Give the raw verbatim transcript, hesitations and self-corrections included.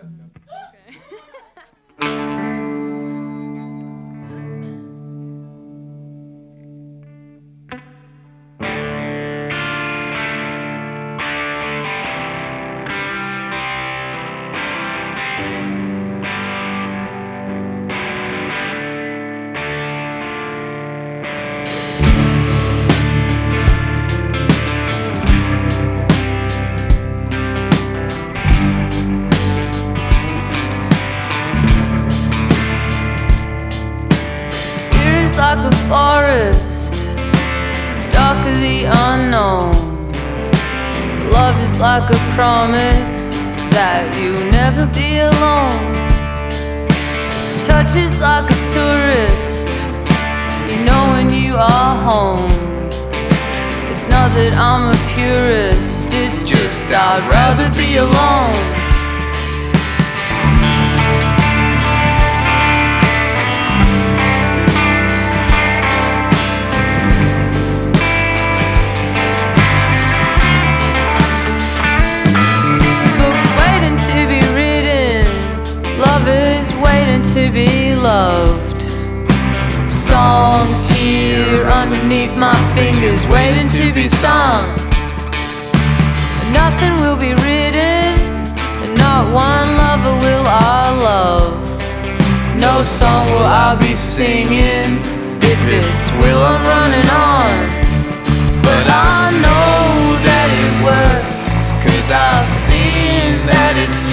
Like a forest, dark of the unknown. Love is like a promise that you'll never be alone. Touch is like a tourist, you know when you are home. It's not that I'm a purist, it's just I'd rather be alone. Lovers waiting to be loved. Songs here underneath my fingers waiting to be sung. And nothing will be written, and not one lover will I love. No song will I be singing. If it's will, I'm running on. But I know that it works, 'cause I've seen that it's